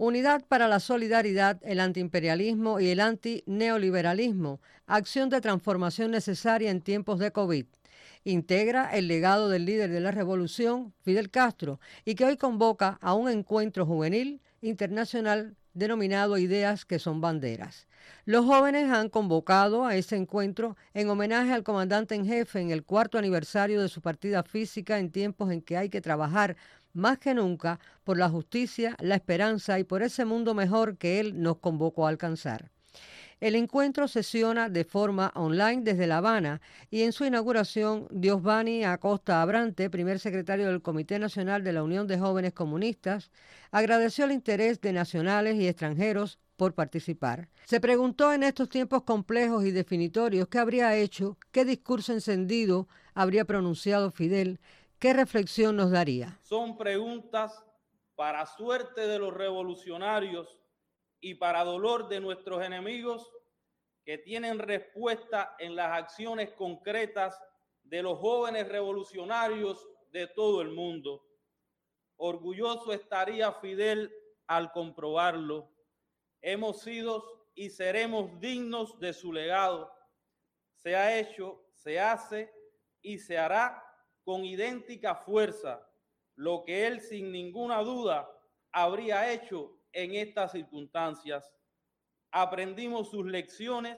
Unidad para la solidaridad, el antiimperialismo y el antineoliberalismo, acción de transformación necesaria en tiempos de COVID. Integra el legado del líder de la revolución, Fidel Castro, y que hoy convoca a un encuentro juvenil internacional denominado Ideas que son banderas. Los jóvenes han convocado a ese encuentro en homenaje al comandante en jefe en el 4º aniversario de su partida física en tiempos en que hay que trabajar más que nunca por la justicia, la esperanza y por ese mundo mejor que él nos convocó a alcanzar. El encuentro sesiona de forma online desde La Habana y en su inauguración, Diosdani Acosta Abrante, primer secretario del Comité Nacional de la Unión de Jóvenes Comunistas, agradeció el interés de nacionales y extranjeros por participar. Se preguntó en estos tiempos complejos y definitorios qué habría hecho, qué discurso encendido habría pronunciado Fidel, qué reflexión nos daría. Son preguntas para suerte de los revolucionarios y para dolor de nuestros enemigos, que tienen respuesta en las acciones concretas de los jóvenes revolucionarios de todo el mundo. Orgulloso estaría Fidel al comprobarlo. Hemos sido y seremos dignos de su legado. Se ha hecho, se hace y se hará con idéntica fuerza lo que él sin ninguna duda habría hecho en estas circunstancias. Aprendimos sus lecciones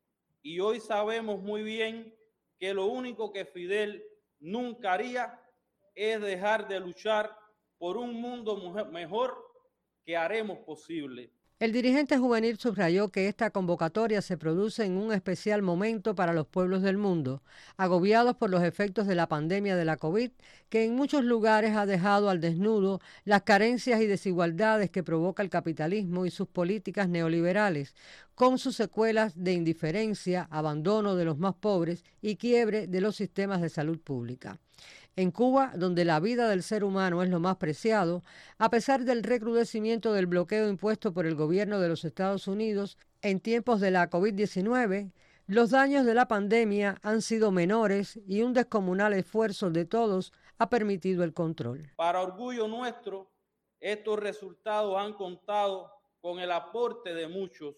y hoy sabemos muy bien que lo único que Fidel nunca haría es dejar de luchar por un mundo mejor que haremos posible. El dirigente juvenil subrayó que esta convocatoria se produce en un especial momento para los pueblos del mundo, agobiados por los efectos de la pandemia de la COVID, que en muchos lugares ha dejado al desnudo las carencias y desigualdades que provoca el capitalismo y sus políticas neoliberales, con sus secuelas de indiferencia, abandono de los más pobres y quiebre de los sistemas de salud pública. En Cuba, donde la vida del ser humano es lo más preciado, a pesar del recrudecimiento del bloqueo impuesto por el gobierno de los Estados Unidos en tiempos de la COVID-19, los daños de la pandemia han sido menores y un descomunal esfuerzo de todos ha permitido el control. Para orgullo nuestro, estos resultados han contado con el aporte de muchos,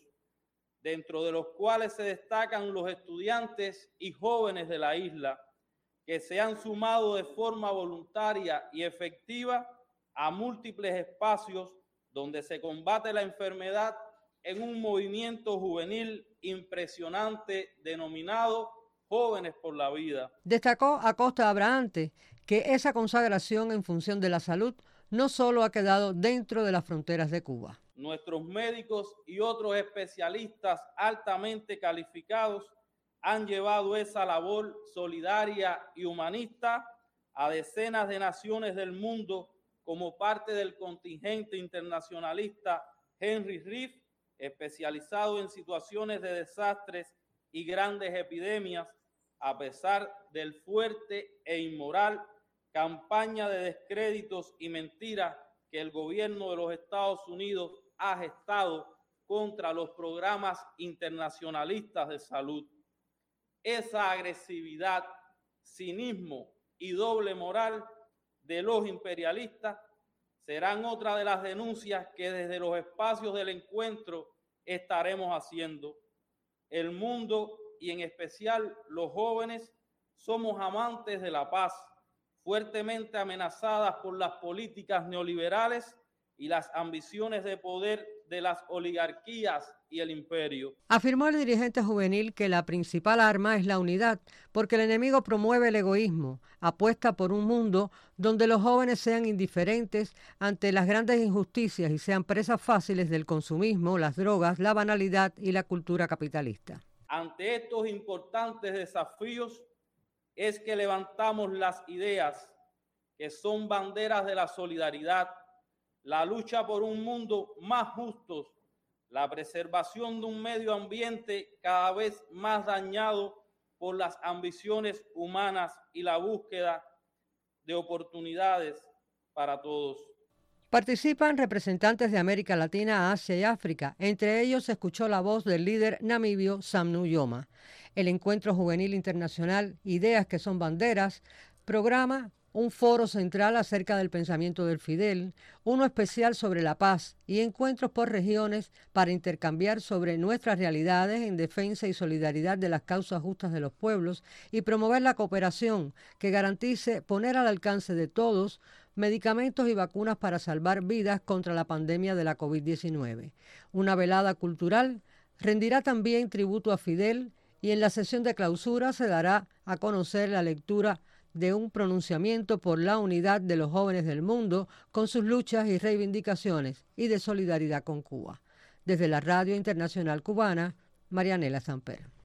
dentro de los cuales se destacan los estudiantes y jóvenes de la isla, que se han sumado de forma voluntaria y efectiva a múltiples espacios donde se combate la enfermedad en un movimiento juvenil impresionante denominado Jóvenes por la Vida. Destacó Acosta Abrante que esa consagración en función de la salud no solo ha quedado dentro de las fronteras de Cuba. Nuestros médicos y otros especialistas altamente calificados han llevado esa labor solidaria y humanista a decenas de naciones del mundo como parte del contingente internacionalista Henry Reef, especializado en situaciones de desastres y grandes epidemias, a pesar del fuerte e inmoral campaña de descréditos y mentiras que el gobierno de los Estados Unidos ha gestado contra los programas internacionalistas de salud. Esa agresividad, cinismo y doble moral de los imperialistas serán otra de las denuncias que desde los espacios del encuentro estaremos haciendo. El mundo y en especial los jóvenes somos amantes de la paz, fuertemente amenazadas por las políticas neoliberales y las ambiciones de poder de las oligarquías y el imperio. Afirmó el dirigente juvenil que la principal arma es la unidad, porque el enemigo promueve el egoísmo, apuesta por un mundo donde los jóvenes sean indiferentes ante las grandes injusticias y sean presas fáciles del consumismo, las drogas, la banalidad y la cultura capitalista. Ante estos importantes desafíos es que levantamos las ideas que son banderas de la solidaridad, la lucha por un mundo más justo, la preservación de un medio ambiente cada vez más dañado por las ambiciones humanas y la búsqueda de oportunidades para todos. Participan representantes de América Latina, Asia y África. Entre ellos se escuchó la voz del líder namibio Sam Nujoma. El Encuentro Juvenil Internacional Ideas que son Banderas programa un foro central acerca del pensamiento del Fidel, uno especial sobre la paz y encuentros por regiones para intercambiar sobre nuestras realidades en defensa y solidaridad de las causas justas de los pueblos y promover la cooperación que garantice poner al alcance de todos medicamentos y vacunas para salvar vidas contra la pandemia de la COVID-19. Una velada cultural rendirá también tributo a Fidel y en la sesión de clausura se dará a conocer la lectura de un pronunciamiento por la unidad de los jóvenes del mundo con sus luchas y reivindicaciones y de solidaridad con Cuba. Desde la Radio Internacional Cubana, Marianela Samper.